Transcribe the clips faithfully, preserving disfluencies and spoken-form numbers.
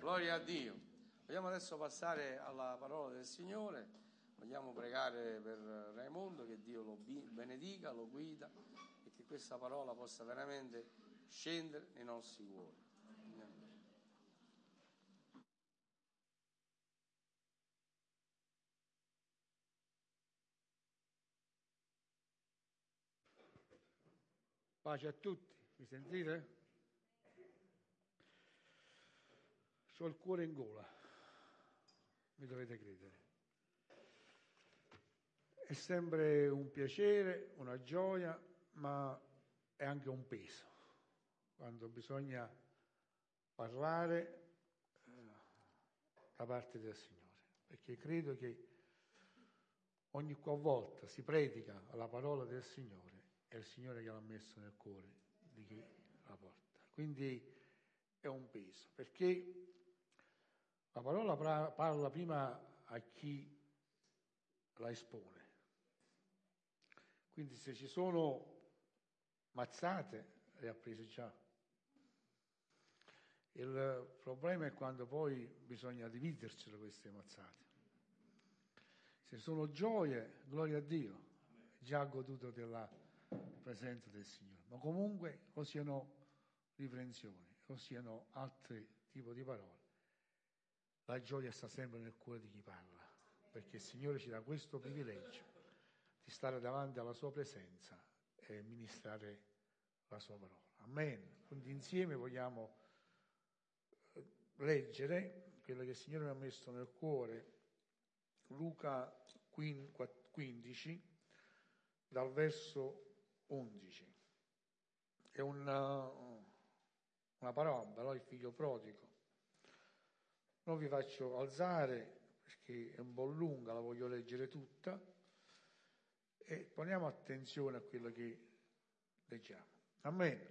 Gloria a Dio. Vogliamo adesso passare alla parola del Signore. Vogliamo pregare per Raimondo, che Dio lo benedica, lo guida e che questa parola possa veramente scendere nei nostri cuori. Pace a tutti, mi sentite? C'ho il cuore in gola, mi dovete credere. È sempre un piacere, una gioia, ma è anche un peso quando bisogna parlare eh, da parte del Signore, perché credo che ogni qualvolta si predica la parola del Signore è il Signore che l'ha messo nel cuore di chi la porta. Quindi è un peso, perché la parola pra- parla prima a chi la espone. Quindi se ci sono mazzate, le ha prese già. Il problema è quando poi bisogna dividersele queste mazzate. Se sono gioie, gloria a Dio, già goduto della presenza del Signore. Ma comunque o siano riprensioni, o siano altri tipi di parole, la gioia sta sempre nel cuore di chi parla, perché il Signore ci dà questo privilegio di stare davanti alla sua presenza e ministrare la sua parola. Amen. Quindi insieme vogliamo leggere quello che il Signore mi ha messo nel cuore, Luca quindici, dal verso undici. È una, una parabola, il figlio prodigo. Non vi faccio alzare perché è un po' lunga, la voglio leggere tutta, e poniamo attenzione a quello che leggiamo. Amen.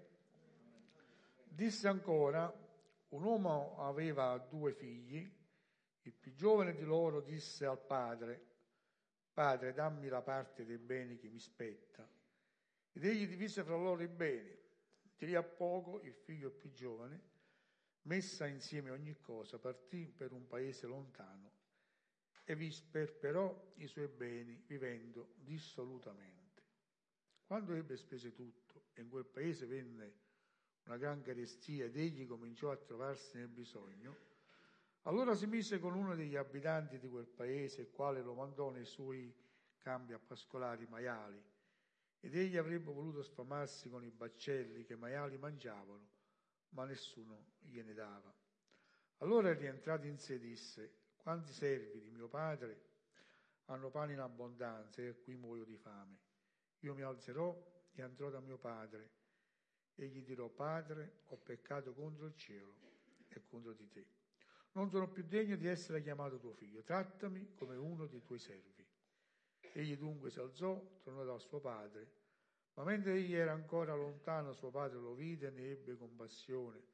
Disse ancora: un uomo aveva due figli. Il più giovane di loro disse al padre: Padre, dammi la parte dei beni che mi spetta. Ed egli divise fra loro i beni. Di lì a poco il figlio più giovane, messa insieme ogni cosa, partì per un paese lontano e vi sperperò i suoi beni vivendo dissolutamente. Quando ebbe speso tutto e in quel paese venne una gran carestia ed egli cominciò a trovarsi nel bisogno, allora si mise con uno degli abitanti di quel paese, il quale lo mandò nei suoi campi a pascolare i maiali, ed egli avrebbe voluto sfamarsi con i baccelli che i maiali mangiavano, ma nessuno gliene dava. Allora rientrato in sé disse: quanti servi di mio padre hanno pane in abbondanza e qui muoio di fame. Io mi alzerò e andrò da mio padre e gli dirò: Padre, ho peccato contro il cielo e contro di te. Non sono più degno di essere chiamato tuo figlio, trattami come uno dei tuoi servi. Egli dunque si alzò, tornò dal suo padre, ma mentre egli era ancora lontano suo padre lo vide e ne ebbe compassione.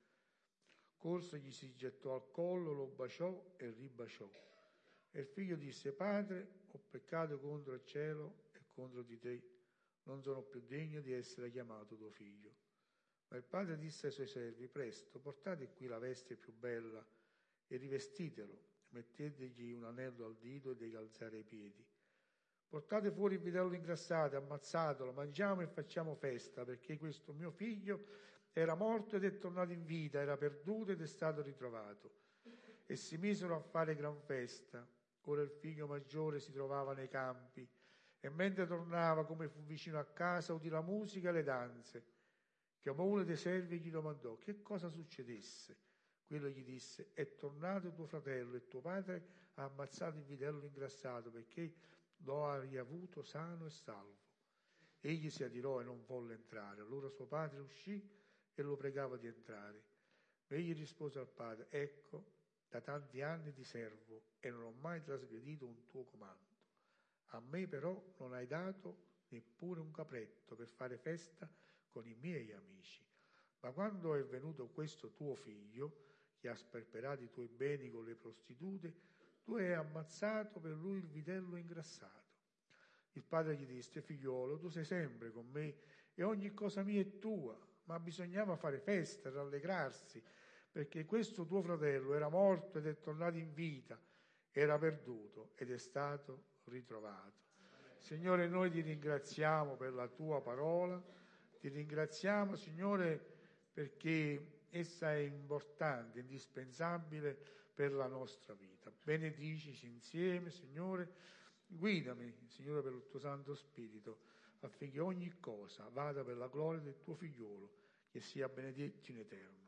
Corse, gli si gettò al collo, lo baciò e ribaciò. E il figlio disse: Padre, ho peccato contro il cielo e contro di te, non sono più degno di essere chiamato tuo figlio. Ma il padre disse ai suoi servi: presto, portate qui la veste più bella e rivestitelo, mettetegli un anello al dito e dei calzari ai piedi. Portate fuori il vitello ingrassato, ammazzatelo, mangiamo e facciamo festa, perché questo mio figlio era morto ed è tornato in vita, era perduto ed è stato ritrovato. E si misero a fare gran festa. Ora il figlio maggiore si trovava nei campi, e mentre tornava, come fu vicino a casa, udì la musica e le danze. Chiamò uno dei servi e gli domandò che cosa succedesse. Quello gli disse: è tornato tuo fratello e tuo padre ha ammazzato il vitello ingrassato, perché lo ha riavuto sano e salvo. Egli si adirò e non volle entrare. Allora suo padre uscì e lo pregava di entrare. Ma egli rispose al padre: ecco, da tanti anni ti servo e non ho mai trasgredito un tuo comando. A me però non hai dato neppure un capretto per fare festa con i miei amici. Ma quando è venuto questo tuo figlio, che ha sperperato i tuoi beni con le prostitute, tu hai ammazzato per lui il vitello ingrassato. Il padre gli disse: figliolo, tu sei sempre con me e ogni cosa mia è tua, ma bisognava fare festa, rallegrarsi, perché questo tuo fratello era morto ed è tornato in vita, era perduto ed è stato ritrovato. Signore, noi ti ringraziamo per la tua parola, ti ringraziamo, Signore, perché essa è importante, indispensabile per la nostra vita. Benedicici insieme, Signore, guidami, Signore, per il tuo Santo Spirito, affinché ogni cosa vada per la gloria del tuo Figliolo, che sia benedetto in eterno.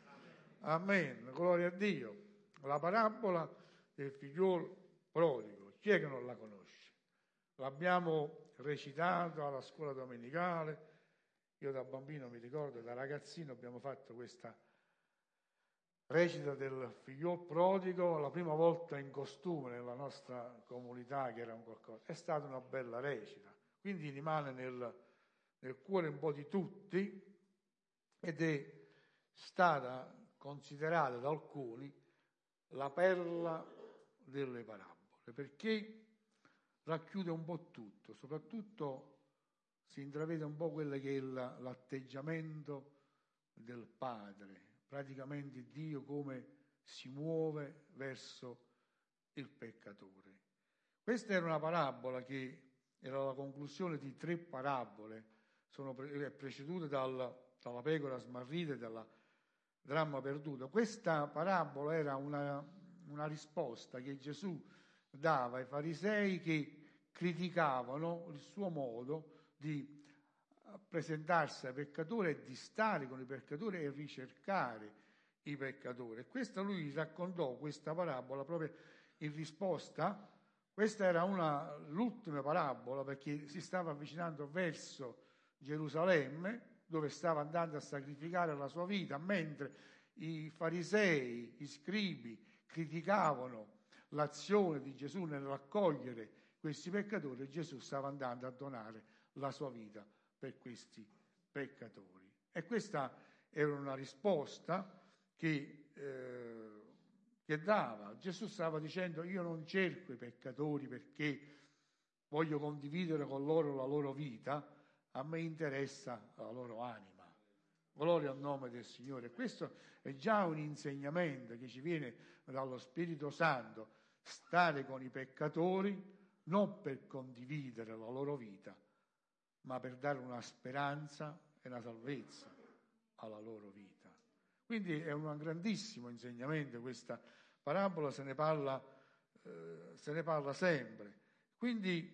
Amen, gloria a Dio. La parabola del figliolo prodigo, chi è che non la conosce? L'abbiamo recitata alla scuola domenicale, io da bambino mi ricordo, da ragazzino abbiamo fatto questa recita del figliol prodigo, la prima volta in costume nella nostra comunità, che era un qualcosa. È stata una bella recita, quindi rimane nel, nel cuore un po' di tutti ed è stata considerata da alcuni la perla delle parabole, perché racchiude un po' tutto, soprattutto si intravede un po' quello che è l'atteggiamento del Padre, praticamente Dio come si muove verso il peccatore. Questa era una parabola che era la conclusione di tre parabole, sono pre- precedute dal, dalla pecora smarrita e dalla dramma perduto. Questa parabola era una, una risposta che Gesù dava ai farisei che criticavano il suo modo di presentarsi ai peccatori e di stare con i peccatori e ricercare i peccatori. E questa lui raccontò questa parabola proprio in risposta. Questa era una, l'ultima parabola, perché si stava avvicinando verso Gerusalemme, dove stava andando a sacrificare la sua vita, mentre i farisei, i scribi criticavano l'azione di Gesù nel raccogliere questi peccatori, Gesù stava andando a donare la sua vita per questi peccatori. E questa era una risposta che, eh, che dava. Gesù stava dicendo: io non cerco i peccatori perché voglio condividere con loro la loro vita, a me interessa la loro anima. Gloria al nome del Signore. Questo è già un insegnamento che ci viene dallo Spirito Santo, stare con i peccatori non per condividere la loro vita, ma per dare una speranza e una salvezza alla loro vita. Quindi è un grandissimo insegnamento questa parabola, se ne parla, eh, se ne parla sempre. Quindi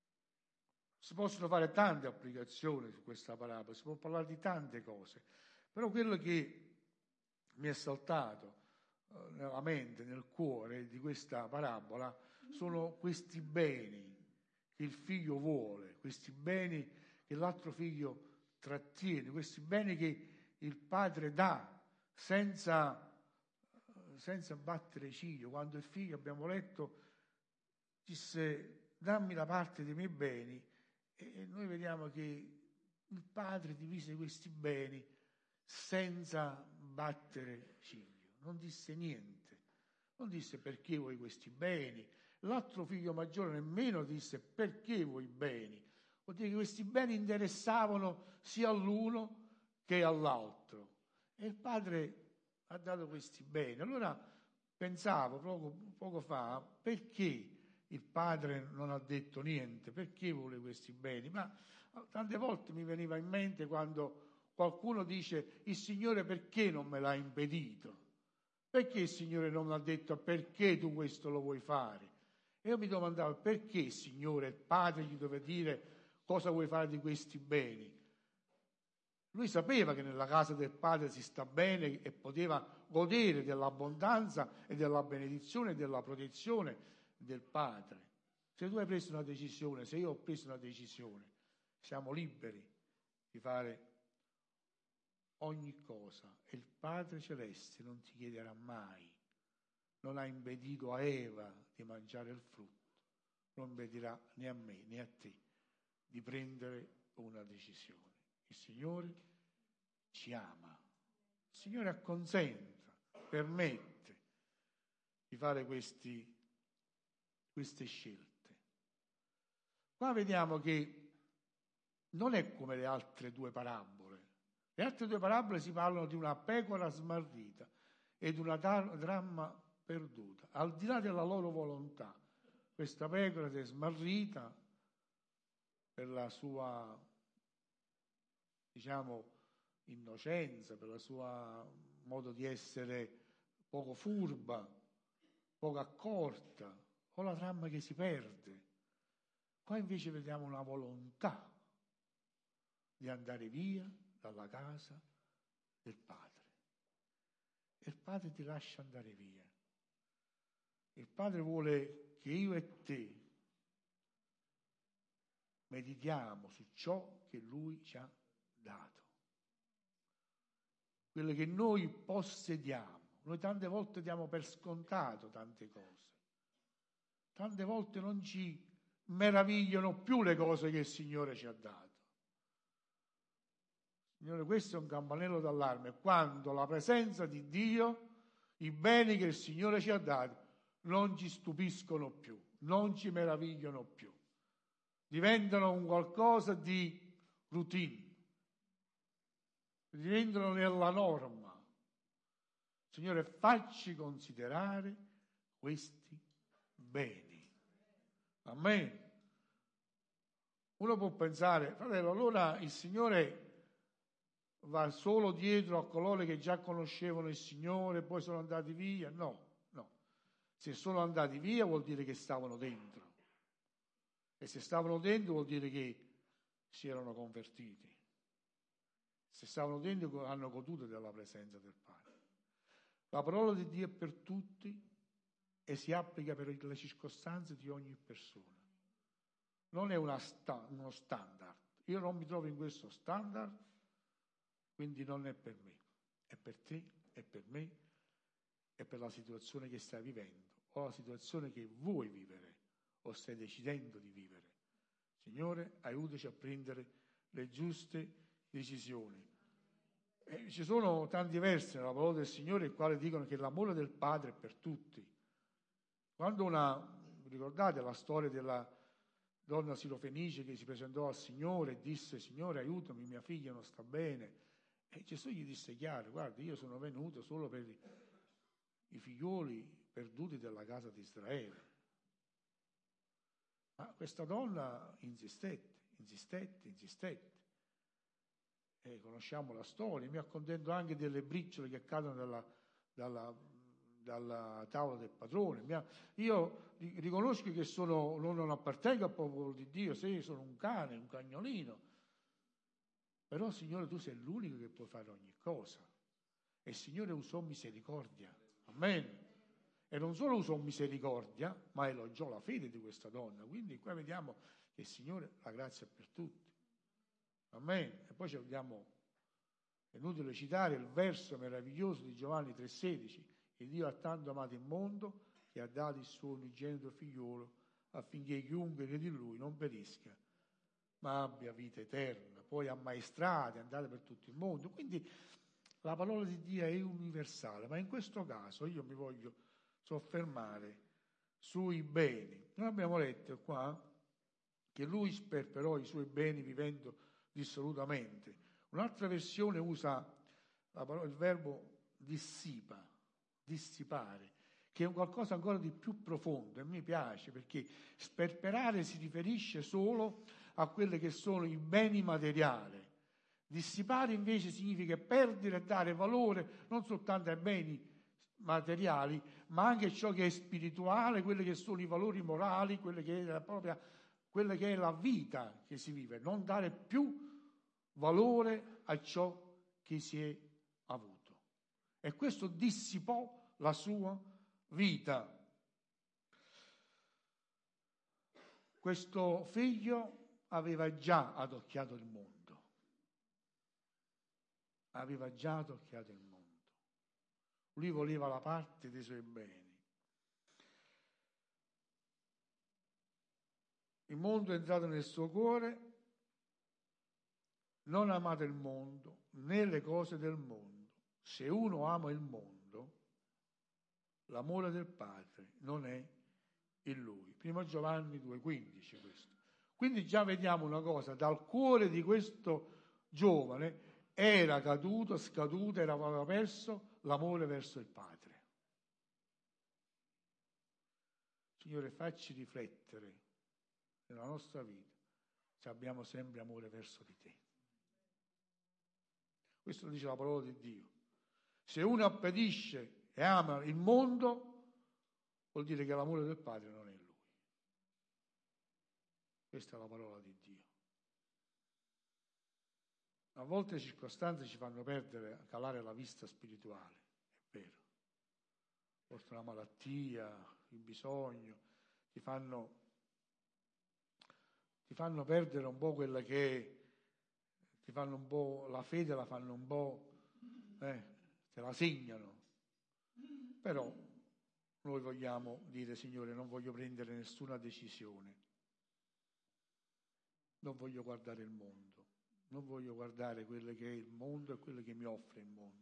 si possono fare tante applicazioni su questa parabola, si può parlare di tante cose, però quello che mi è saltato eh, nella mente, nel cuore di questa parabola sono questi beni che il figlio vuole, questi beni che l'altro figlio trattiene, questi beni che il padre dà senza, senza battere ciglio. Quando il figlio, abbiamo letto, disse: dammi la parte dei miei beni, e noi vediamo che il padre divise questi beni senza battere ciglio, non disse niente, non disse perché vuoi questi beni. L'altro figlio maggiore nemmeno disse perché vuoi beni. Vuol dire che questi beni interessavano sia all'uno che all'altro. E il padre ha dato questi beni. Allora pensavo poco, poco fa, perché il padre non ha detto niente? Perché vuole questi beni? Ma tante volte mi veniva in mente quando qualcuno dice: il Signore perché non me l'ha impedito? Perché il Signore non ha detto perché tu questo lo vuoi fare? E io mi domandavo: perché il Signore, il padre, gli doveva dire cosa vuoi fare di questi beni? Lui sapeva che nella casa del padre si sta bene e poteva godere dell'abbondanza e della benedizione e della protezione del padre. Se tu hai preso una decisione, se io ho preso una decisione, siamo liberi di fare ogni cosa, e il Padre Celeste non ti chiederà mai, non ha impedito a Eva di mangiare il frutto, non impedirà né a me né a te di prendere una decisione. Il Signore ci ama, il Signore acconsente, permette di fare questi, queste scelte. Qua vediamo che non è come le altre due parabole. Le altre due parabole si parlano di una pecora smarrita. ed una dramma perduta. Al di là della loro volontà, questa pecora si è smarrita per la sua, diciamo, innocenza, per il suo modo di essere poco furba, poco accorta, o la trama che si perde. Qua invece vediamo una volontà di andare via dalla casa del Padre. E il Padre ti lascia andare via. Il Padre vuole che io e te meditiamo su ciò che Lui ci ha dato. Quello che noi possediamo. Noi tante volte diamo per scontato tante cose. Tante volte non ci meravigliano più le cose che il Signore ci ha dato. Signore, questo è un campanello d'allarme. Quando la presenza di Dio, i beni che il Signore ci ha dato, non ci stupiscono più, non ci meravigliano più. Diventano un qualcosa di routine, diventano nella norma. Signore, facci considerare questi beni. Amen. Uno può pensare, fratello, allora il Signore va solo dietro a coloro che già conoscevano il Signore e poi sono andati via? No, no. Se sono andati via vuol dire che stavano dentro. E se stavano dentro vuol dire che si erano convertiti. Se stavano dentro hanno goduto della presenza del Padre. La parola di Dio è per tutti e si applica per le circostanze di ogni persona. Non è una sta- uno standard. Io non mi trovo in questo standard, quindi non è per me. È per te, è per me, è per la situazione che stai vivendo o la situazione che vuoi vivere o stai decidendo di vivere. Signore, aiutaci a prendere le giuste decisioni. E ci sono tanti versi nella parola del Signore i quali dicono che l'amore del Padre è per tutti. Quando una, ricordate la storia della donna sirofenice che si presentò al Signore e disse: Signore, aiutami, mia figlia non sta bene. E Gesù gli disse chiaro: guarda, io sono venuto solo per i figlioli perduti della casa di Israele. Ma questa donna insistette, insistette, insistette. E conosciamo la storia. Mi accontento anche delle briciole che cadono dalla, dalla, dalla tavola del padrone. Mia, io riconosco che sono, non appartengo al popolo di Dio, sì, sono un cane, un cagnolino. Però, Signore, tu sei l'unico che può fare ogni cosa. E il Signore usò misericordia. Amen. E non solo usò misericordia, ma elogiò la fede di questa donna. Quindi qua vediamo che il Signore, la grazia è per tutti. Amen. E poi ci vediamo, è inutile citare il verso meraviglioso di Giovanni tre sedici: e Dio ha tanto amato il mondo che ha dato il suo unigenito figliolo affinché chiunque crede in Lui non perisca, ma abbia vita eterna. Poi ammaestrate, andate per tutto il mondo. Quindi la parola di Dio è universale, ma in questo caso io mi voglio soffermare sui beni. Noi abbiamo letto qua che lui sperperò i suoi beni vivendo dissolutamente. Un'altra versione usa la parola, il verbo dissipa, dissipare, che è un qualcosa ancora di più profondo, e mi piace perché sperperare si riferisce solo a quelli che sono i beni materiali. Dissipare invece significa perdere e dare valore non soltanto ai beni materiali, ma anche a ciò che è spirituale, quelli che sono i valori morali, quelle che è la propria, quella che è la vita che si vive, non dare più valore a ciò che si è avuto. E questo dissipò la sua vita. Questo figlio aveva già adocchiato il mondo. Aveva già adocchiato il mondo. Lui voleva la parte dei suoi beni. Il mondo è entrato nel suo cuore. Non amate il mondo né le cose del mondo. Se uno ama il mondo, l'amore del Padre non è in lui. Primo Giovanni due quindici questo. Quindi già vediamo una cosa: dal cuore di questo giovane era caduto, scaduto, era aveva perso l'amore verso il Padre. Signore, facci riflettere nella nostra vita se abbiamo sempre amore verso di te. Questo lo dice la parola di Dio. Se uno obbedisce e ama il mondo, vuol dire che l'amore del Padre non è in lui. Questa è la parola di Dio. A volte le circostanze ci fanno perdere, calare la vista spirituale, è vero. Portano la malattia, il bisogno, ti fanno, ti fanno perdere un po' quella che ti fanno un po', la fede la fanno un po', eh, te la segnano. Però noi vogliamo dire, Signore, non voglio prendere nessuna decisione, non voglio guardare il mondo, non voglio guardare quello che è il mondo e quello che mi offre il mondo.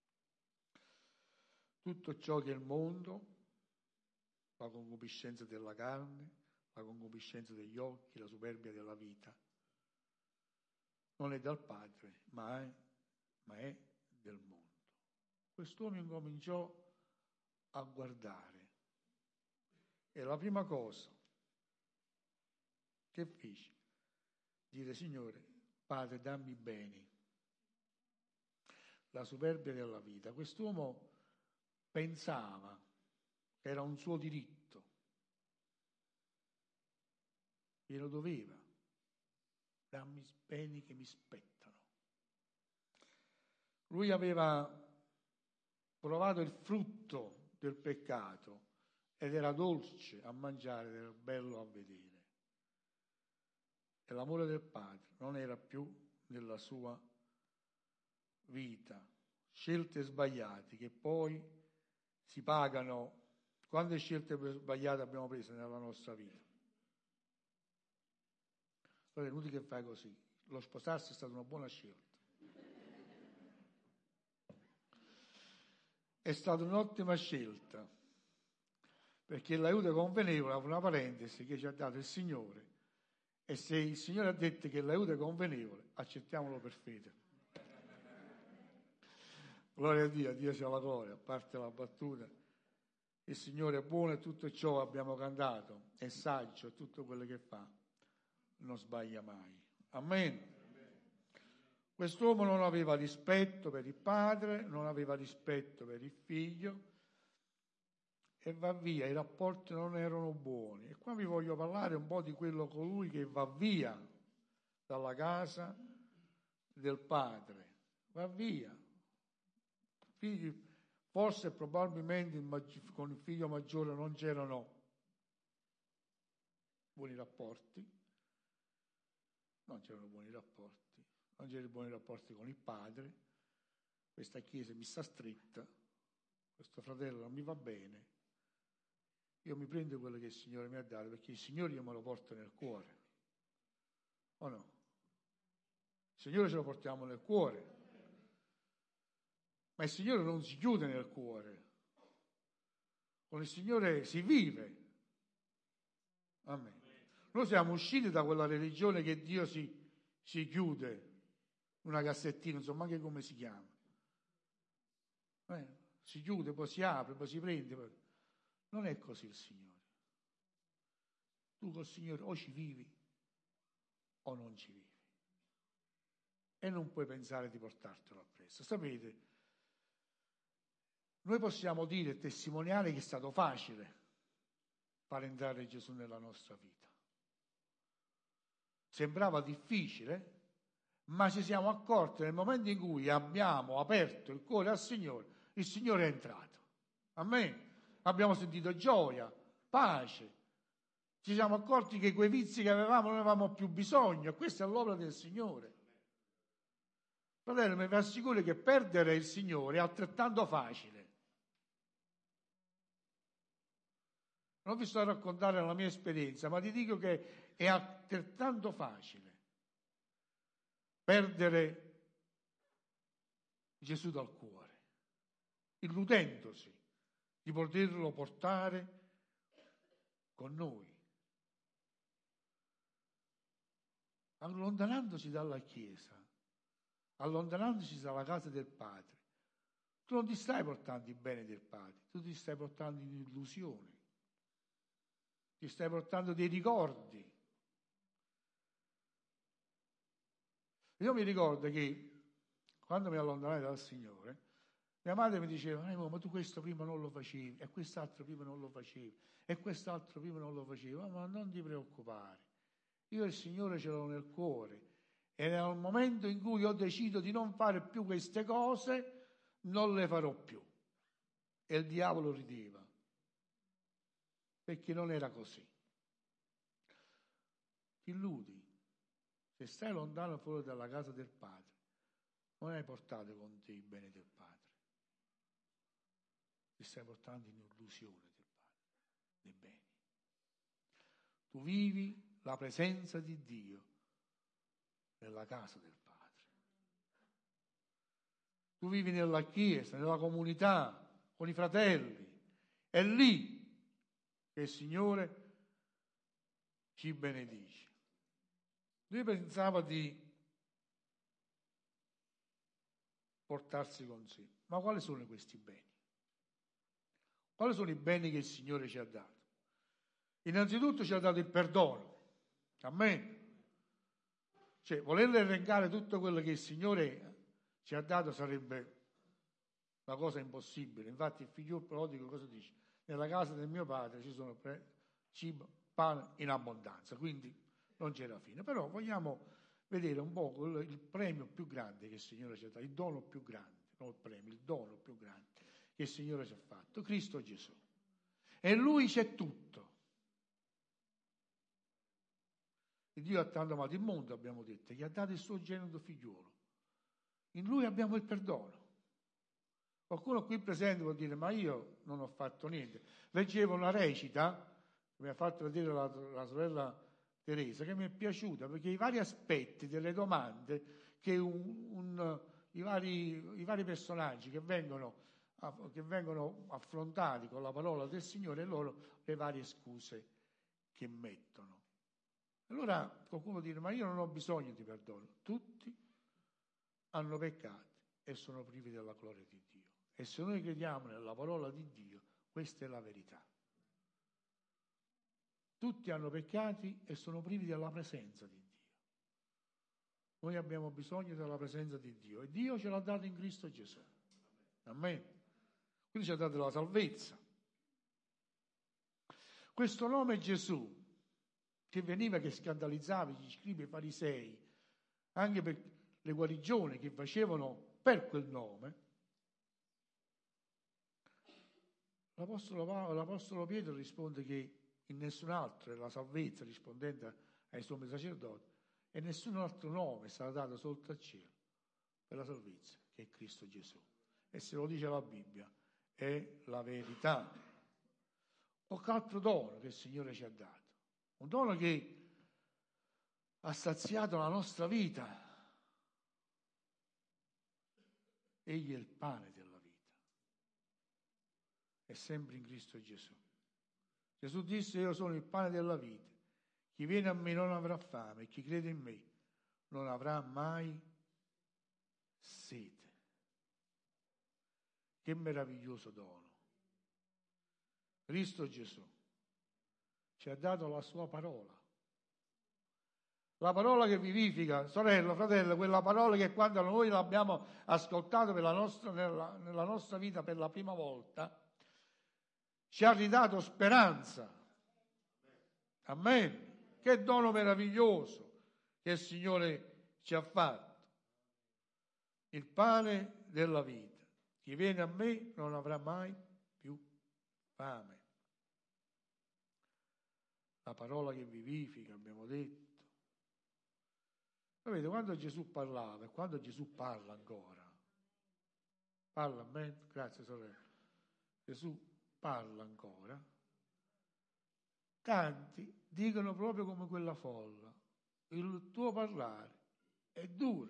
Tutto ciò che è il mondo, la concupiscenza della carne, la concupiscenza degli occhi, la superbia della vita, non è dal Padre, ma è, ma è del mondo. Quest'uomo incominciò a guardare e la prima cosa che fece, dire: Signore, Padre, dammi beni, la superbia della vita. Quest'uomo pensava che era un suo diritto, glielo doveva, dammi beni che mi spettano. Lui aveva provato il frutto del peccato ed era dolce a mangiare, era bello a vedere. E l'amore del Padre non era più nella sua vita. Scelte sbagliate che poi si pagano. Quante scelte sbagliate abbiamo preso nella nostra vita? Allora è inutile che fai così. Lo sposarsi è stata una buona scelta. È stata un'ottima scelta, perché l'aiuto convenevole è una parentesi che ci ha dato il Signore, e se il Signore ha detto che l'aiuto è convenevole, accettiamolo per fede. Gloria a Dio, a Dio sia la gloria, a parte la battuta. Il Signore è buono e tutto ciò abbiamo cantato, è saggio, tutto quello che fa non sbaglia mai. Amen. Quest'uomo non aveva rispetto per il padre, non aveva rispetto per il figlio e va via, i rapporti non erano buoni. E qua vi voglio parlare un po' di quello colui che va via dalla casa del padre, va via. Figli, forse probabilmente con il figlio maggiore non c'erano buoni rapporti, non c'erano buoni rapporti. Non c'erano buoni rapporti con il padre, questa chiesa mi sta stretta, questo fratello non mi va bene, io mi prendo quello che il Signore mi ha dato, perché il Signore io me lo porto nel cuore, o no? Il Signore ce lo portiamo nel cuore, ma il Signore non si chiude nel cuore, con il Signore si vive. Amen. Noi siamo usciti da quella religione che Dio si, si chiude, una cassettina, insomma, anche come si chiama. Eh, si chiude, poi si apre, poi si prende. Poi... Non è così il Signore. Tu col Signore o ci vivi o non ci vivi. E non puoi pensare di portartelo appresso. Sapete, noi possiamo dire e testimoniare che è stato facile far entrare Gesù nella nostra vita. Sembrava difficile, ma ci siamo accorti nel momento in cui abbiamo aperto il cuore al Signore, il Signore è entrato. Amen. Abbiamo sentito gioia, pace. Ci siamo accorti che quei vizi che avevamo non avevamo più bisogno. Questa è l'opera del Signore. Fratello, mi assicuro che perdere il Signore è altrettanto facile. Non vi sto a raccontare la mia esperienza, ma ti dico che è altrettanto facile perdere Gesù dal cuore, illudendosi di poterlo portare con noi, allontanandosi dalla Chiesa, allontanandosi dalla casa del Padre. tu non ti stai portando i beni del Padre, tu ti stai portando in illusione, ti stai portando dei ricordi. Io mi ricordo che quando mi allontanai dal Signore, mia madre mi diceva, eh, ma tu questo prima non lo facevi, e quest'altro prima non lo facevi, e quest'altro prima non lo facevi, ma non ti preoccupare, io il Signore ce l'ho nel cuore, e nel momento in cui io decido di non fare più queste cose, non le farò più. E il diavolo rideva, perché non era così. Ti illudi, se stai lontano fuori dalla casa del Padre, non hai portato con te i beni del Padre, ti stai portando in illusione del Padre, dei beni. Tu vivi la presenza di Dio nella casa del Padre. Tu vivi nella chiesa, nella comunità, con i fratelli. È lì che il Signore ci benedice. Lui pensava di portarsi con sé. Ma quali sono questi beni? Quali sono i beni che il Signore ci ha dato? Innanzitutto ci ha dato il perdono. Amen. Cioè, voler elencare tutto quello che il Signore ci ha dato sarebbe una cosa impossibile. Infatti il figlio prodigo cosa dice? Nella casa del mio padre ci sono pre- cibo, pane in abbondanza, quindi non c'era fine. Però vogliamo vedere un po' il, il premio più grande che il Signore ci ha dato, il dono più grande, non il premio, il dono più grande che il Signore ci ha fatto, Cristo Gesù. E in Lui c'è tutto. E Dio ha tanto amato il mondo, abbiamo detto, gli ha dato il suo genito figliuolo. In Lui abbiamo il perdono. Qualcuno qui presente può dire, ma io non ho fatto niente. Leggevo una recita, che mi ha fatto vedere la, la sorella Teresa, che mi è piaciuta, perché i vari aspetti delle domande che un, un, i, vari, i vari personaggi che vengono, che vengono affrontati con la parola del Signore e loro le varie scuse che mettono. Allora qualcuno dice, ma io non ho bisogno di perdono. Tutti hanno peccato e sono privi della gloria di Dio. E se noi crediamo nella parola di Dio, questa è la verità. Tutti hanno peccati e sono privi della presenza di Dio. Noi abbiamo bisogno della presenza di Dio e Dio ce l'ha dato in Cristo Gesù. Amen. Quindi ci ha dato la salvezza. Questo nome Gesù, che veniva, che scandalizzava gli scribi e i farisei, anche per le guarigioni che facevano per quel nome, l'Apostolo, Paolo, l'Apostolo Pietro risponde che in nessun altro è la salvezza, rispondendo ai sommi sacerdoti, e nessun altro nome è stato dato sotto al cielo per la salvezza, che è Cristo Gesù. E se lo dice la Bibbia, è la verità. O che altro dono che il Signore ci ha dato? Un dono che ha saziato la nostra vita. Egli è il pane della vita. È sempre in Cristo Gesù. Gesù disse, io sono il pane della vita. Chi viene a me non avrà fame e chi crede in me non avrà mai sete. Che meraviglioso dono. Cristo Gesù ci ha dato la sua parola. La parola che vivifica, sorella, fratello, quella parola che quando noi l'abbiamo ascoltata per la nostra, nella, nella nostra vita per la prima volta, ci ha ridato speranza. Amen. Che dono meraviglioso che il Signore ci ha fatto. Il pane della vita. Chi viene a me non avrà mai più fame. La parola che vivifica, abbiamo detto. Sapete, quando Gesù parlava e quando Gesù parla ancora, parla a me, grazie sorella, Gesù parla ancora, tanti dicono proprio come quella folla, il tuo parlare è duro,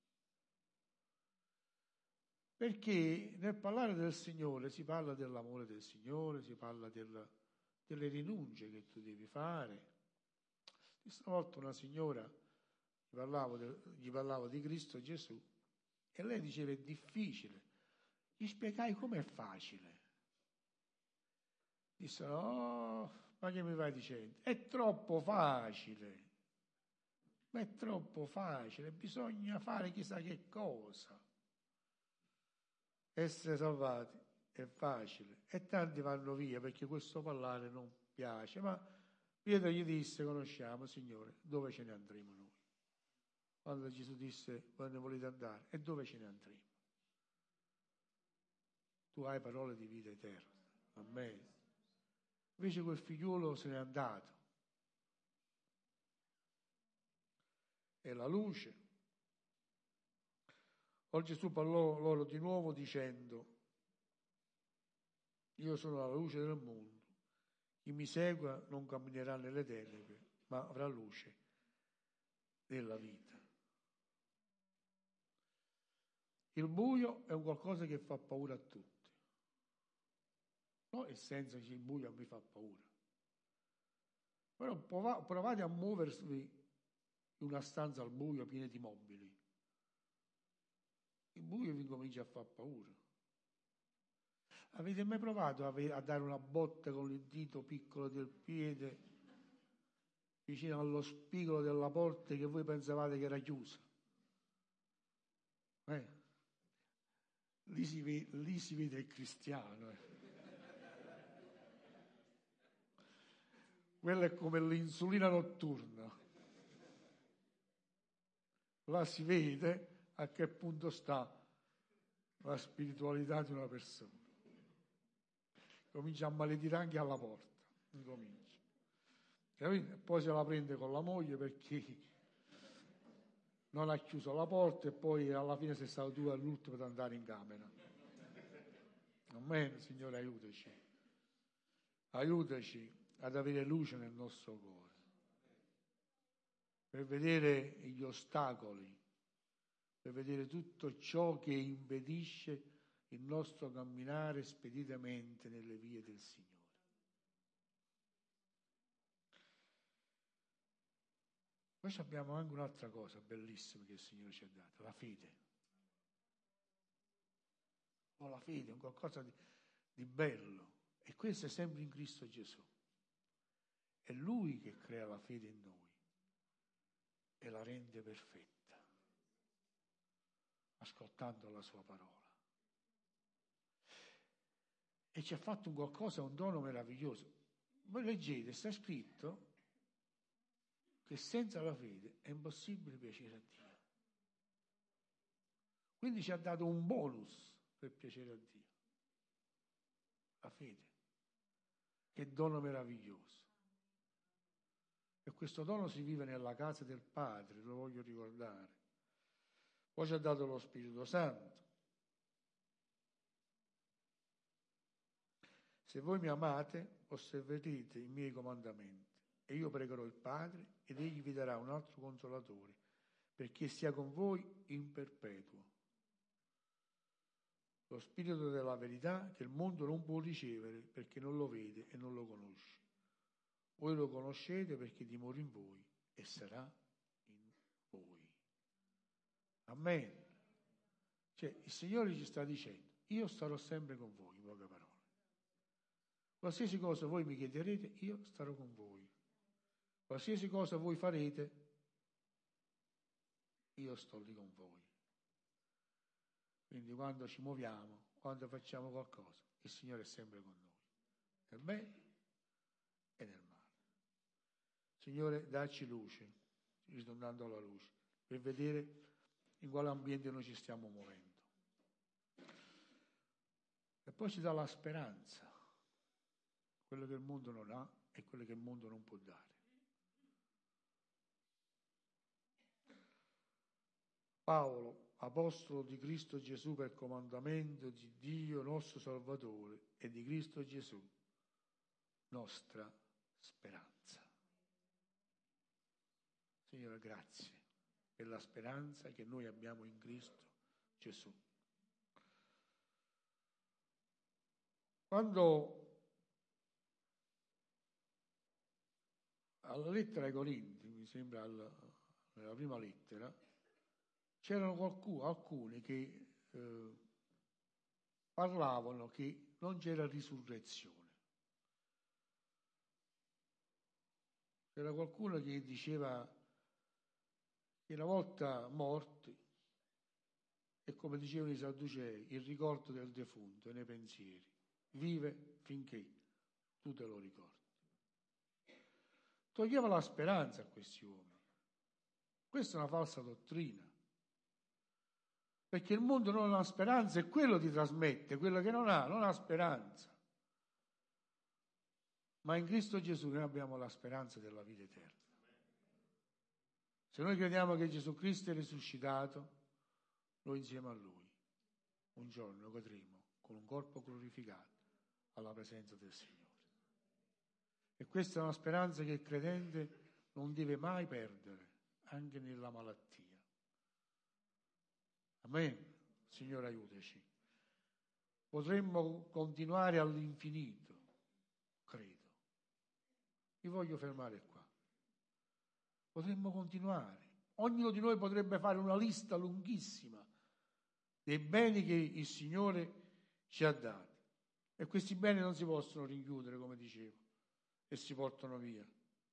perché nel parlare del Signore si parla dell'amore del Signore, si parla del, delle rinunce che tu devi fare. Questa volta una signora gli parlavo, de, gli parlavo di Cristo Gesù e lei diceva è difficile Gli spiegai com'è facile. Dissero, oh, ma che mi vai dicendo? È troppo facile. Ma è troppo facile, bisogna fare chissà che cosa. Essere salvati è facile e tanti vanno via perché questo parlare non piace. Ma Pietro gli disse, conosciamo, Signore, dove ce ne andremo noi? Quando Gesù disse, voi ne volete andare? E dove ce ne andremo? Tu hai parole di vita eterna. Amen. Invece quel figliuolo se n'è andato. E la luce. Poi Gesù parlò loro di nuovo dicendo, io sono la luce del mondo, chi mi segue non camminerà nelle tenebre, ma avrà luce della vita. Il buio è un qualcosa che fa paura a tutti. No, nel senso che il buio mi fa paura. Però provate a muovervi in una stanza al buio piena di mobili. Il buio vi comincia a far paura. Avete mai provato a dare una botta con il dito piccolo del piede vicino allo spigolo della porta che voi pensavate che era chiusa? Eh? Lì, si vede, lì si vede il cristiano. Eh. Quella è come l'insulina notturna. Là si vede a che punto sta la spiritualità di una persona. Comincia a maledire anche alla porta. Incomincia. E poi se la prende con la moglie perché non ha chiuso la porta e poi alla fine sei stato tu all'ultimo per andare in camera. Amen, Signore, aiutaci. Aiutaci ad avere luce nel nostro cuore. Per vedere gli ostacoli, per vedere tutto ciò che impedisce il nostro camminare speditamente nelle vie del Signore. Poi abbiamo anche un'altra cosa bellissima che il Signore ci ha dato, la fede. Oh, la fede è un qualcosa di, di bello e questo è sempre in Cristo Gesù. È Lui che crea la fede in noi e la rende perfetta, ascoltando la sua parola. E ci ha fatto un qualcosa, un dono meraviglioso. Voi leggete, sta scritto che senza la fede è impossibile piacere a Dio. Quindi ci ha dato un bonus per piacere a Dio. La fede. Che dono meraviglioso. E questo dono si vive nella casa del Padre, lo voglio ricordare. Poi ci ha dato lo Spirito Santo. Se voi mi amate, osserverete i miei comandamenti. E io pregherò il Padre ed egli vi darà un altro consolatore, perché sia con voi in perpetuo. Lo Spirito della verità che il mondo non può ricevere perché non lo vede e non lo conosce. Voi lo conoscete perché dimora in voi e sarà in voi. Amen. Cioè, il Signore ci sta dicendo, io starò sempre con voi, in poche parole. Qualsiasi cosa voi mi chiederete, io starò con voi. Qualsiasi cosa voi farete, io sto lì con voi. Quindi quando ci muoviamo, quando facciamo qualcosa, il Signore è sempre con noi, nel bene e nel male. Signore, dacci luce, ritornando alla luce, per vedere in quale ambiente noi ci stiamo muovendo. E poi ci dà la speranza, quello che il mondo non ha e quello che il mondo non può dare. Paolo, apostolo di Cristo Gesù per comandamento di Dio nostro Salvatore e di Cristo Gesù, nostra speranza. Signore, grazie per la speranza che noi abbiamo in Cristo Gesù. Quando alla lettera ai Corinti, mi sembra alla, nella prima lettera, c'erano qualcuno, alcuni che eh, parlavano che non c'era risurrezione. C'era qualcuno che diceva che una volta morti, e come dicevano i Sadducei, il ricordo del defunto è nei pensieri. Vive finché tu te lo ricordi. Toglieva la speranza a questi uomini. Questa è una falsa dottrina. Perché il mondo non ha speranza e quello ti trasmette, quello che non ha, non ha speranza. Ma in Cristo Gesù noi abbiamo la speranza della vita eterna. Se noi crediamo che Gesù Cristo è risuscitato, noi insieme a Lui un giorno godremo con un corpo glorificato alla presenza del Signore. E questa è una speranza che il credente non deve mai perdere, anche nella malattia. Amen. Signore, aiutaci. Potremmo continuare all'infinito, credo. Mi voglio fermare qua. Potremmo continuare. Ognuno di noi potrebbe fare una lista lunghissima dei beni che il Signore ci ha dato. E questi beni non si possono rinchiudere, come dicevo, e si portano via.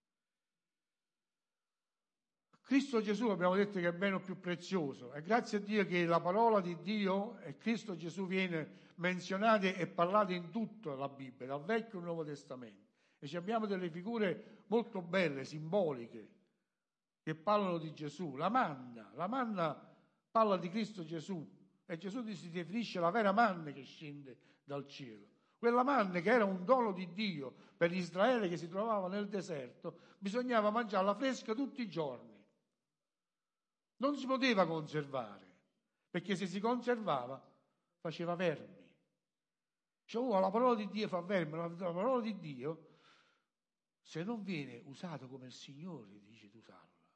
Cristo Gesù abbiamo detto che è il bene più prezioso, e grazie a Dio che la parola di Dio e Cristo Gesù viene menzionata e parlata in tutta la Bibbia, dal Vecchio e Nuovo Testamento. E ci abbiamo delle figure molto belle, simboliche, che parlano di Gesù. La manna, la manna parla di Cristo Gesù, e Gesù si definisce la vera manna che scende dal cielo. Quella manna che era un dono di Dio per Israele che si trovava nel deserto, bisognava mangiarla fresca tutti i giorni. Non si poteva conservare, perché se si conservava faceva vermi. Cioè, oh, la parola di Dio fa vermi, la parola di Dio, se non viene usato come il Signore dice di usarla,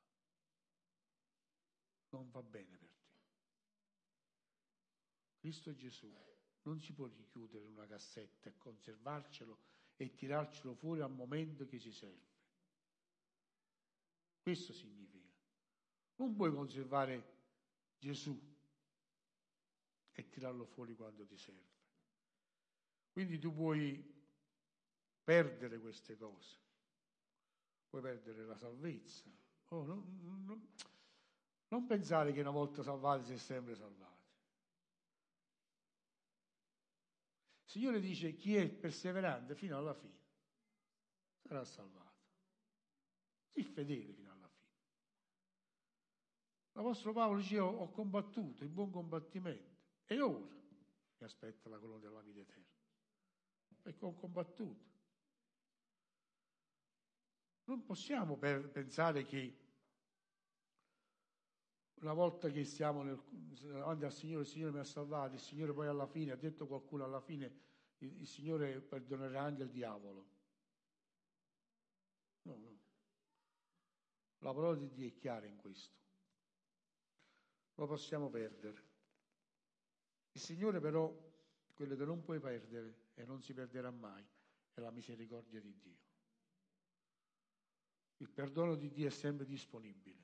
non va bene per te. Cristo Gesù non si può richiudere in una cassetta e conservarcelo e tirarcelo fuori al momento che ci serve. Questo significa. Non puoi conservare Gesù e tirarlo fuori quando ti serve. Quindi tu puoi perdere queste cose. Puoi perdere la salvezza. Oh, non, non, non pensare che una volta salvati si è sempre salvati. Il Signore dice: chi è perseverante fino alla fine sarà salvato. Sii fedele fino alla fine. L'Apostolo Paolo dice: ho combattuto il buon combattimento e ora mi aspetta la corona della vita eterna. Perché ho combattuto. Non possiamo per pensare che una volta che siamo nel, davanti al Signore, il Signore mi ha salvato, il Signore poi alla fine, ha detto qualcuno alla fine, il, il Signore perdonerà anche il diavolo. No, no. La parola di Dio è chiara in questo. Lo possiamo perdere. Il Signore però, quello che non puoi perdere e non si perderà mai, è la misericordia di Dio. Il perdono di Dio è sempre disponibile.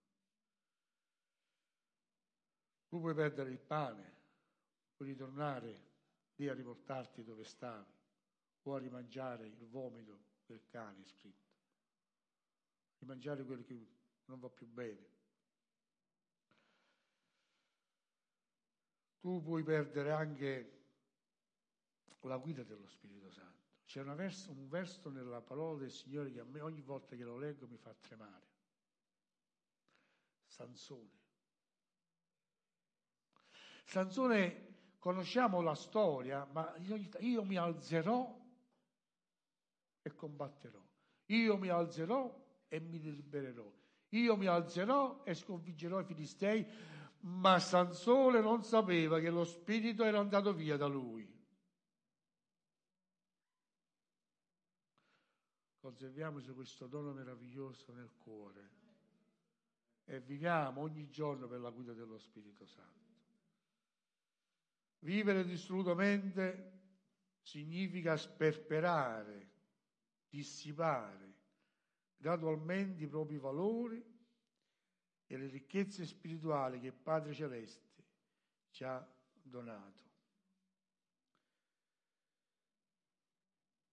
Tu puoi perdere il pane, puoi ritornare lì a riportarti dove stavi, o a rimangiare il vomito del cane, è scritto. Rimangiare quello che non va più bene. Tu puoi perdere anche la guida dello Spirito Santo. C'è una verso, un verso nella parola del Signore che a me ogni volta che lo leggo mi fa tremare. Sansone. Sansone, conosciamo la storia, ma io, io mi alzerò e combatterò. Io mi alzerò e mi libererò. Io mi alzerò e sconfiggerò i Filistei. Ma Sansone non sapeva che lo spirito era andato via da lui. Conserviamoci questo dono meraviglioso nel cuore e viviamo ogni giorno per la guida dello Spirito Santo. Vivere dissolutamente significa sperperare, dissipare gradualmente i propri valori e le ricchezze spirituali che Padre Celeste ci ha donato.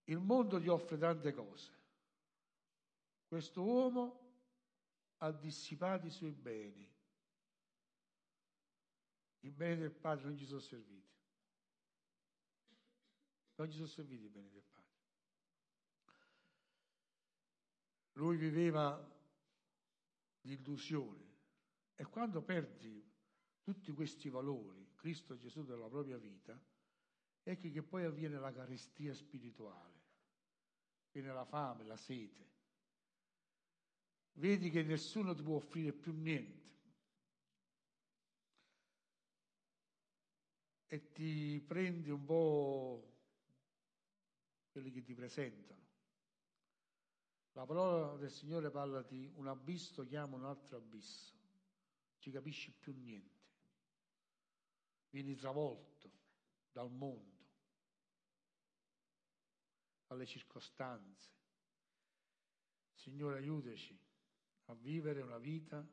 il mondo ti offre tante cose. Questo uomo ha dissipato i suoi beni. I beni del padre non gli sono serviti. Non gli sono serviti i beni del padre. Lui viveva di illusione, e quando perdi tutti questi valori, Cristo Gesù della propria vita, ecco che poi avviene la carestia spirituale, viene la fame, la sete. Vedi che nessuno ti può offrire più niente e ti prendi un po' quelli che ti presentano. La parola del Signore parla di un abisso, chiama un altro abisso. Non ci capisci più niente. Vieni travolto dal mondo, dalle circostanze. Signore, aiutaci a vivere una vita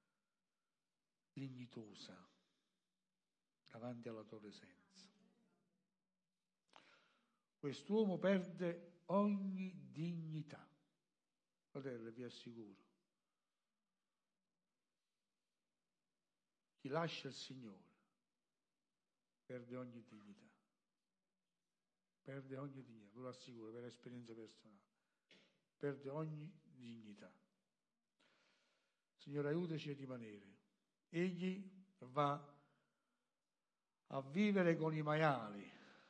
dignitosa davanti alla tua presenza. Quest'uomo perde ogni dignità. Fratello, vi assicuro, chi lascia il Signore perde ogni dignità, perde ogni dignità, ve lo assicuro per esperienza personale, perde ogni dignità. Signore, aiutaci a rimanere. Egli va a vivere con i maiali,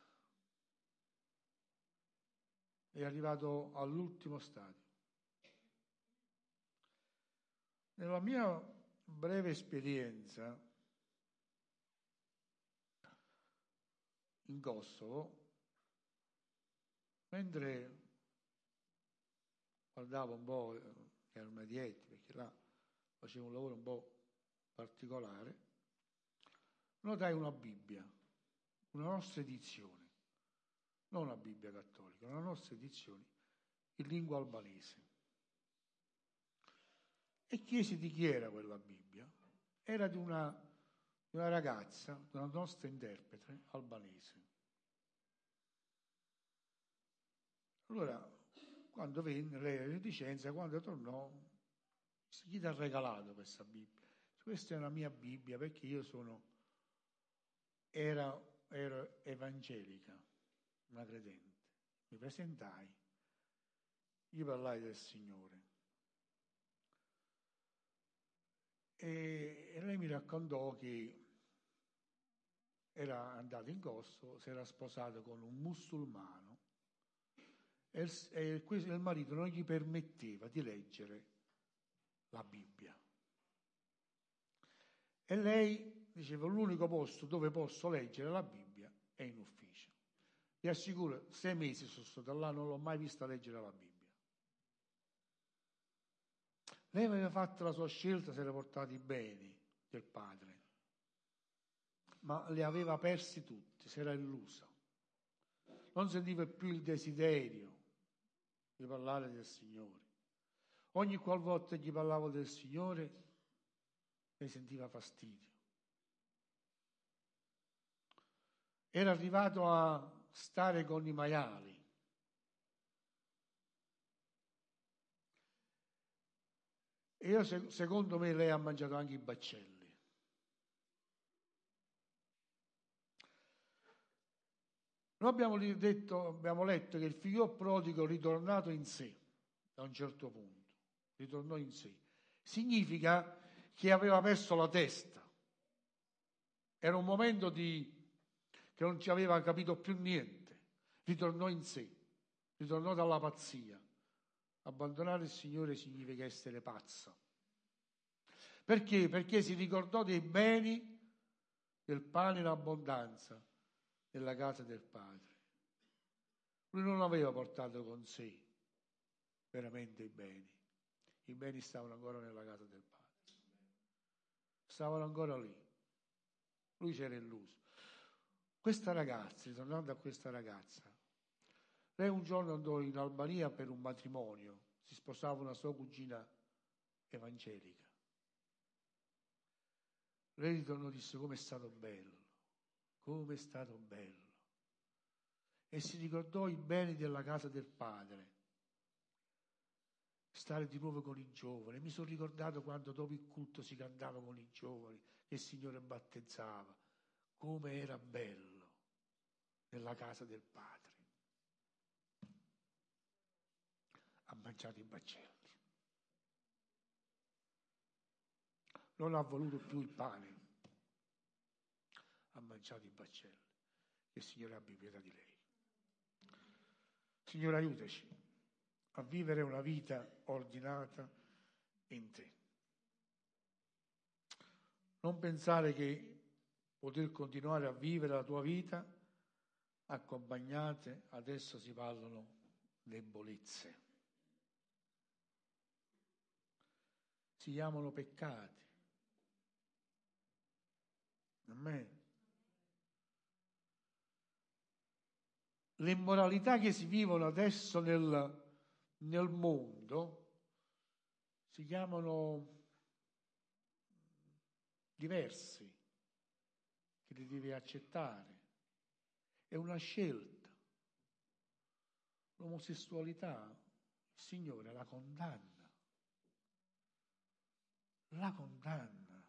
è arrivato all'ultimo stadio. Nella mia breve esperienza in Kosovo, mentre guardavo un po' gli armadietti, perché là facevo un lavoro un po' particolare, notai una Bibbia, una nostra edizione, non una Bibbia cattolica, una nostra edizione in lingua albanese. E chiesi di chi era quella Bibbia. Era di una, di una ragazza, di una nostra interprete albanese. Allora, quando venne lei a reticenza, quando tornò, chi ti ha regalato questa Bibbia? Questa è una mia Bibbia perché io sono, era, ero evangelica, una credente. Mi presentai, gli parlai del Signore. E lei mi raccontò che era andato in Kosovo, si era sposato con un musulmano e il, e il marito non gli permetteva di leggere la Bibbia. E lei diceva: l'unico posto dove posso leggere la Bibbia è in ufficio. Vi assicuro, sei mesi sono stato là, non l'ho mai vista leggere la Bibbia. Lei aveva fatto la sua scelta, si era portati i beni del padre, ma li aveva persi tutti, si era illusa. Non sentiva più il desiderio di parlare del Signore. Ogni qualvolta gli parlavo del Signore, lei sentiva fastidio. Era arrivato a stare con i maiali. E io, secondo me, lei ha mangiato anche i baccelli. Noi abbiamo detto, abbiamo letto che il figlio prodigo ritornato in sé, a un certo punto, ritornò in sé. Significa che aveva perso la testa. Era un momento di, che non ci aveva capito più niente. Ritornò in sé, ritornò dalla pazzia. Abbandonare il Signore significa essere pazzo. Perché? Perché si ricordò dei beni, del pane in abbondanza nella casa del Padre. Lui non aveva portato con sé veramente i beni. I beni stavano ancora nella casa del Padre. Stavano ancora lì. Lui c'era illuso. Questa ragazza, ritornando a questa ragazza, lei un giorno andò in Albania per un matrimonio, si sposava una sua cugina evangelica. Lei ritornò e disse: come è stato bello, come è stato bello. e si ricordò i beni della casa del padre. Stare di nuovo con i giovani. Mi sono ricordato quando dopo il culto si cantava con i giovani, che il Signore battezzava, come era bello nella casa del padre. Ha mangiato i baccelli, non ha voluto più il pane, ha mangiato i baccelli. Che il Signore abbia pietà di lei. Signore, aiutaci a vivere una vita ordinata in te. Non pensare che poter continuare a vivere la tua vita accompagnate, adesso si parlano debolezze, si chiamano peccati. Amen. Le immoralità che si vivono adesso nel, nel mondo si chiamano diversi, che li devi accettare. È una scelta. L'omosessualità, il Signore la condanna. La condanna.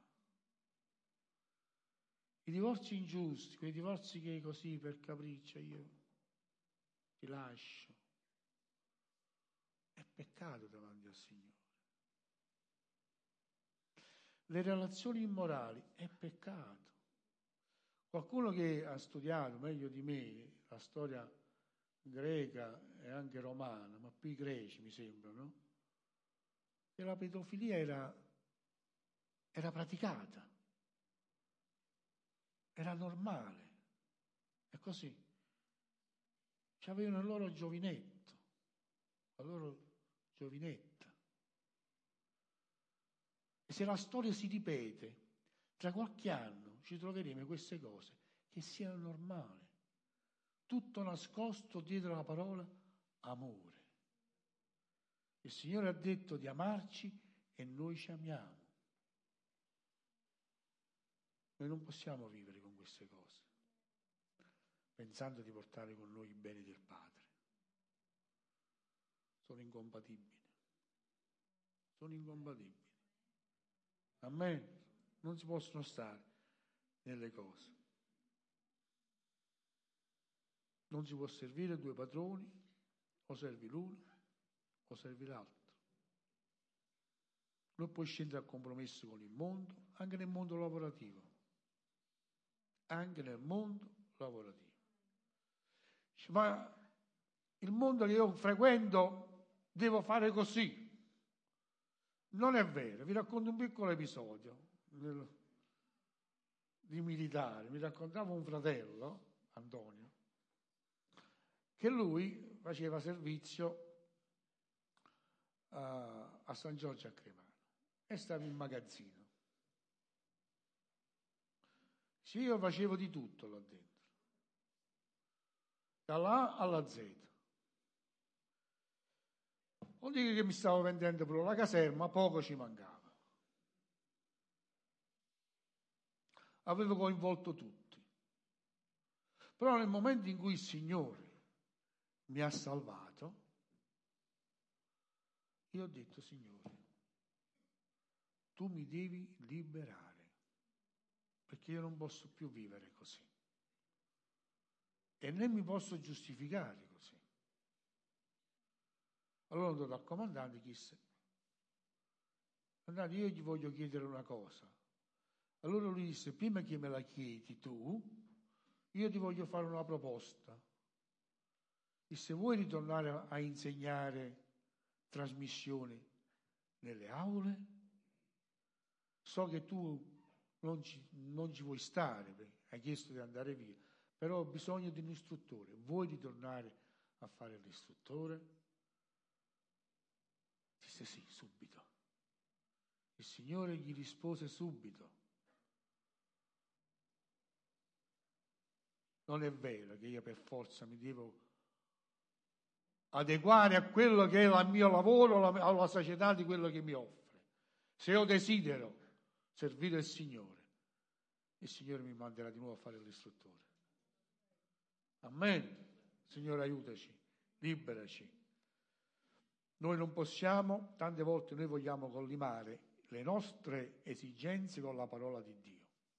I divorzi ingiusti, quei divorzi che così per capriccio io ti lascio, è peccato davanti al Signore. Le relazioni immorali è peccato. Qualcuno che ha studiato meglio di me la storia greca e anche romana, ma più i greci mi sembrano, che la pedofilia era, era praticata, era normale, è così. C'avevano il loro giovinetto, la loro giovinetta. E se la storia si ripete, tra qualche anno ci troveremo queste cose che siano normali, tutto nascosto dietro la parola amore. Il Signore ha detto di amarci e noi ci amiamo. Noi non possiamo vivere con queste cose, pensando di portare con noi i beni del Padre. Sono incompatibili. Sono incompatibili. A me non si possono stare nelle cose. Non si può servire due padroni, o servi l'uno o servi l'altro. Non puoi scendere a compromesso con il mondo, anche nel mondo lavorativo. Anche nel mondo lavorativo. Ma il mondo che io frequento devo fare così. Non è vero. Vi racconto un piccolo episodio di militare. Mi raccontava un fratello, Antonio, che lui faceva servizio a, a San Giorgio a Cremano e stava in magazzino. Sì, io facevo di tutto là dentro, dalla A alla Z. Vuol dire che mi stavo vendendo pure la caserma, poco ci mancava. Avevo coinvolto tutti. Però nel momento in cui il Signore mi ha salvato, io ho detto: Signore, tu mi devi liberare, perché io non posso più vivere così. E né mi posso giustificare così. Allora ho andato al comandante e disse: comandante, io gli voglio chiedere una cosa. Allora lui disse: prima che me la chiedi tu, io ti voglio fare una proposta. Disse: vuoi ritornare a, a insegnare trasmissioni nelle aule? So che tu non ci, non ci vuoi stare, hai chiesto di andare via, però ho bisogno di un istruttore. Vuoi ritornare a fare l'istruttore? Disse: sì, subito. Il Signore gli rispose subito: non è vero che io per forza mi devo adeguare a quello che è il mio lavoro, alla società di quello che mi offre. Se io desidero servire il Signore, il Signore mi manderà di nuovo a fare l'istruttore. Amen. Signore aiutaci, liberaci. Noi non possiamo, tante volte noi vogliamo collimare le nostre esigenze con la parola di Dio.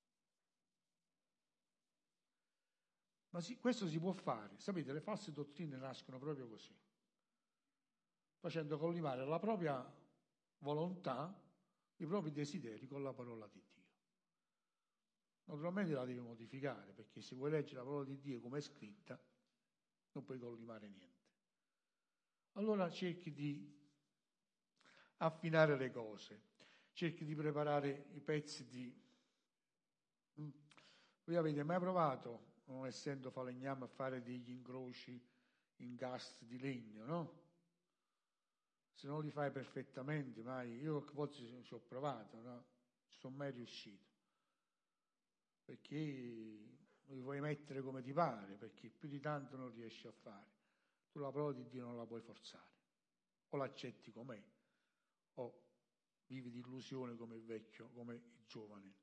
Ma sì, questo si può fare. Sapete, le false dottrine nascono proprio così, facendo collimare la propria volontà, i propri desideri con la parola di Dio. Naturalmente la devi modificare, perché se vuoi leggere la parola di Dio come è scritta, non puoi collimare niente. Allora cerchi di affinare le cose, cerchi di preparare i pezzi di... Voi avete mai provato, non essendo falegname, a fare degli incroci, incastri di legno, no? Se non li fai perfettamente, mai, io a volte ci ho provato, no? Non ci sono mai riuscito, perché li vuoi mettere come ti pare, perché più di tanto non riesci a fare. Tu la parola di Dio non la puoi forzare, o l'accetti com'è, o vivi di illusione come il vecchio, come il giovane.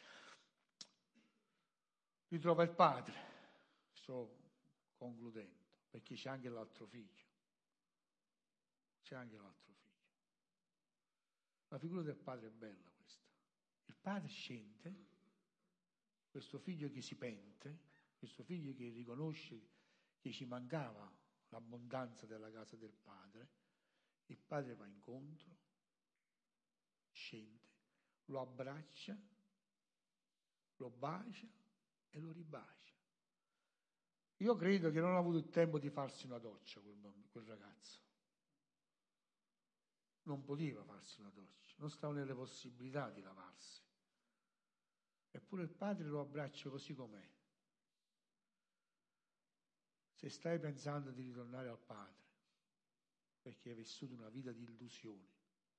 Ritrova il padre, sto concludendo, perché c'è anche l'altro figlio, c'è anche l'altro figlio. La figura del padre è bella questa. Il padre scende, questo figlio che si pente, questo figlio che riconosce che ci mancava l'abbondanza della casa del padre, il padre va incontro, scende, lo abbraccia, lo bacia e lo ribacia. Io credo che non ha avuto il tempo di farsi una doccia quel, quel ragazzo. Non poteva farsi una doccia, non stava nelle possibilità di lavarsi. Eppure il padre lo abbraccia così com'è. Se stai pensando di ritornare al padre, perché hai vissuto una vita di illusioni,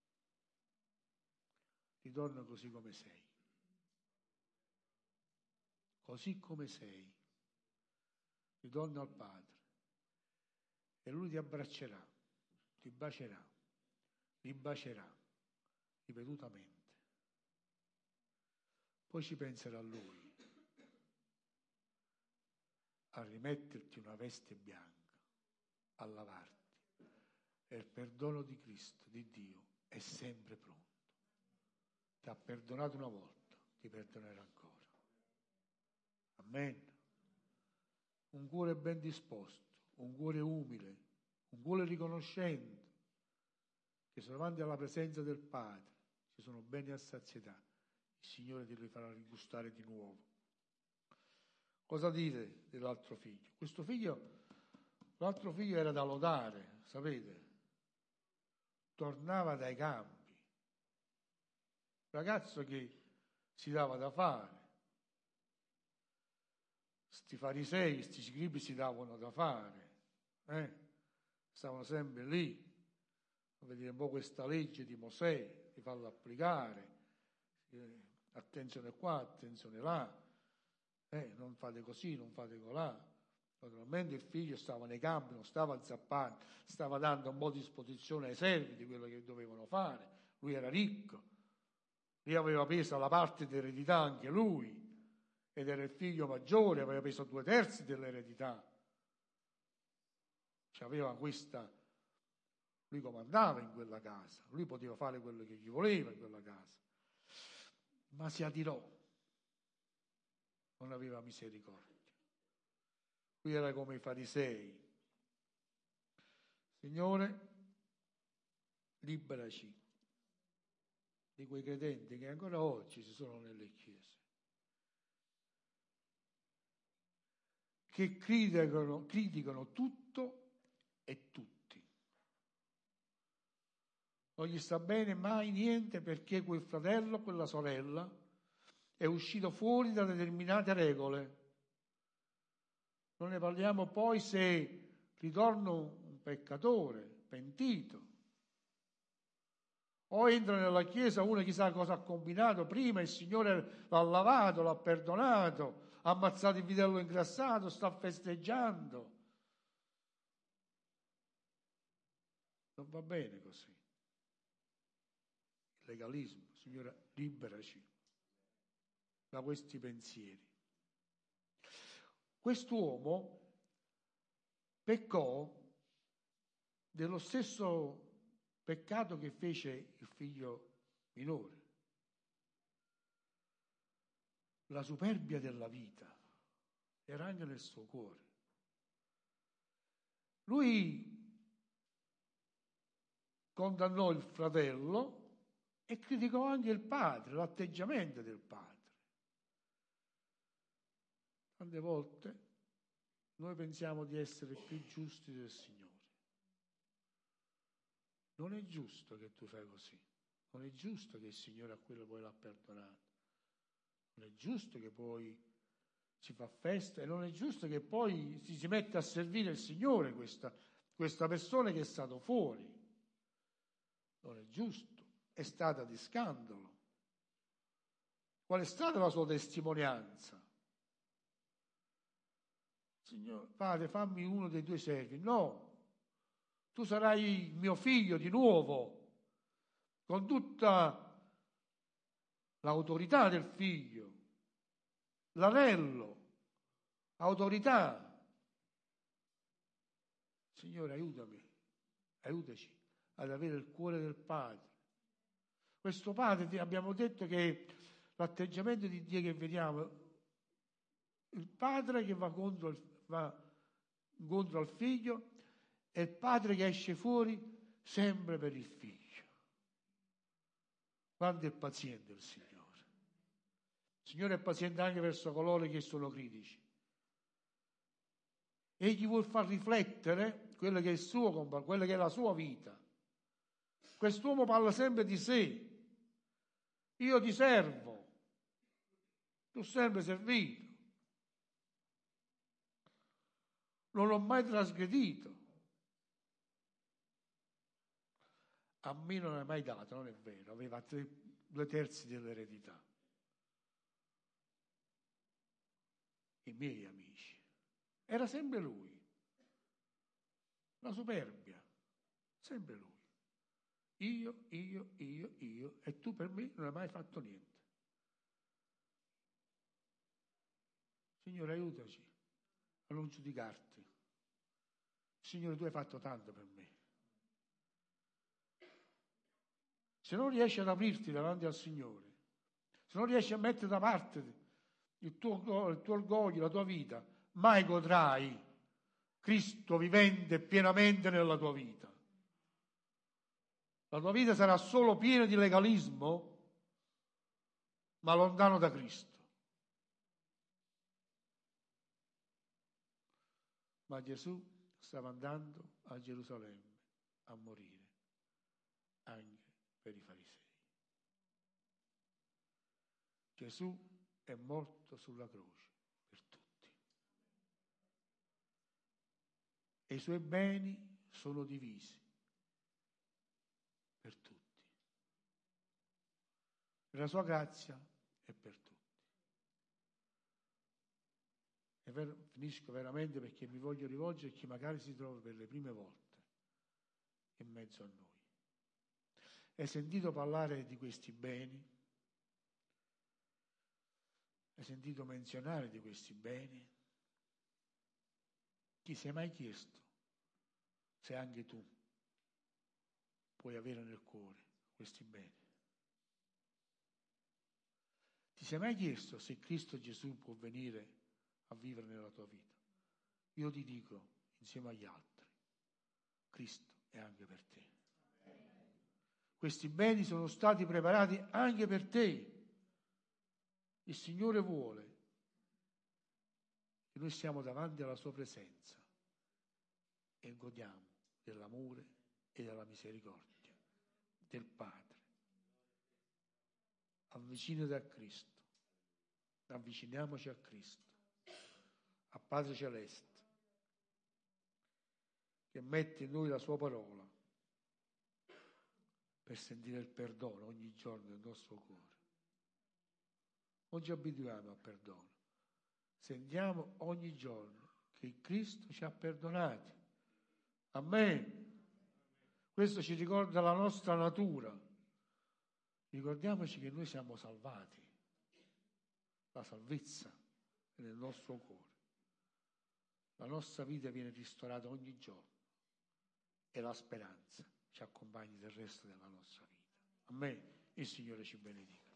ritorna così come sei. Così come sei. Ritorna al padre e lui ti abbraccerà, ti bacerà, ribacerà ripetutamente. Poi ci penserà lui a rimetterti una veste bianca, a lavarti, e il perdono di Cristo, di Dio, è sempre pronto. Ti ha perdonato una volta, ti perdonerà ancora. Amen. Un cuore ben disposto, un cuore umile, un cuore riconoscente, che sono davanti alla presenza del Padre, ci sono beni a sazietà, il Signore ti li farà rigustare di nuovo. Cosa dire dell'altro figlio? Questo figlio, l'altro figlio era da lodare, sapete? Tornava dai campi, ragazzo che si dava da fare. Sti farisei, sti scribi si davano da fare, eh? Stavano sempre lì a vedere un po' questa legge di Mosè, di farla applicare, eh, attenzione qua, attenzione là, eh, non fate così, non fate colà. Naturalmente il figlio stava nei campi, non stava zappando, stava dando un po' di disposizione ai servi di quello che dovevano fare. Lui era ricco, lui aveva preso la parte d'eredità anche lui, ed era il figlio maggiore, aveva preso due terzi dell'eredità. Cioè aveva questa, lui comandava in quella casa, lui poteva fare quello che gli voleva in quella casa, ma si adirò, non aveva misericordia. Lui era come i farisei. Signore, liberaci di quei credenti che ancora oggi ci sono nelle chiese, che criticano, criticano tutto e tutti. Non gli sta bene mai niente perché quel fratello, quella sorella è uscito fuori da determinate regole. Non ne parliamo poi se ritorna un peccatore, pentito, o entra nella chiesa uno chissà cosa ha combinato prima, il Signore l'ha lavato, l'ha perdonato, ha ammazzato il vitello ingrassato, sta festeggiando. Non va bene così. Il legalismo, Signore, liberaci da questi pensieri. Quest'uomo peccò dello stesso peccato che fece il figlio minore. La superbia della vita era anche nel suo cuore. Lui condannò il fratello e criticò anche il padre, l'atteggiamento del padre. Tante volte noi pensiamo di essere più giusti del Signore. Non è giusto che tu fai così. Non è giusto che il Signore a quello poi l'ha perdonato. Non è giusto che poi si fa festa e non è giusto che poi si, si mette a servire il Signore questa, questa persona che è stata fuori. Non è giusto, è stata di scandalo. Qual è stata la sua testimonianza? Signore, Padre, fammi uno dei tuoi servi. No, tu sarai mio figlio di nuovo, con tutta l'autorità del figlio, l'anello, autorità. Signore, aiutami, aiutaci ad avere il cuore del Padre. Questo Padre, abbiamo detto che l'atteggiamento di Dio che vediamo, il Padre che va contro, il, va contro al figlio e il Padre che esce fuori sempre per il figlio. Quanto è paziente il Signore. Il Signore è paziente anche verso coloro che sono critici. Egli vuol far riflettere quello che è il suo compagno, quello che è la sua vita. Quest'uomo parla sempre di sé. Io ti servo. Tu ho sempre servito. Non l'ho mai trasgredito. A me non è mai dato, non è vero. Aveva tre, due terzi dell'eredità. I miei amici. Era sempre lui. La superbia. Sempre lui. Io, io, io, io. E tu per me non hai mai fatto niente. Signore, aiutaci a non giudicarti. Signore, tu hai fatto tanto per me. Se non riesci ad aprirti davanti al Signore, se non riesci a mettere da parte il tuo, il tuo orgoglio, la tua vita, mai godrai Cristo vivente pienamente nella tua vita. La tua vita sarà solo piena di legalismo, ma lontano da Cristo. Ma Gesù stava andando a Gerusalemme a morire anche per i farisei. Gesù è morto sulla croce per tutti. E i suoi beni sono divisi per tutti. La sua grazia è per tutti. E ver- finisco veramente perché mi voglio rivolgere a chi magari si trova per le prime volte in mezzo a noi. Hai sentito parlare di questi beni? Hai sentito menzionare di questi beni? Ti sei mai chiesto se anche tu puoi avere nel cuore questi beni? Ti sei mai chiesto se Cristo Gesù può venire a vivere nella tua vita? Io ti dico, insieme agli altri, Cristo è anche per te. Questi beni sono stati preparati anche per te. Il Signore vuole che noi siamo davanti alla sua presenza e godiamo dell'amore e della misericordia del Padre. Avvicinati a Cristo, avviciniamoci a Cristo, a Padre Celeste, che mette in noi la sua parola per sentire il perdono ogni giorno nel nostro cuore. Non ci abituiamo al perdono. Sentiamo ogni giorno che Cristo ci ha perdonati. Amen. Questo ci ricorda la nostra natura. Ricordiamoci che noi siamo salvati. La salvezza è nel nostro cuore. la nostra vita viene ristorata ogni giorno e la speranza ci accompagni del resto della nostra vita. Amen. Il Signore ci benedica.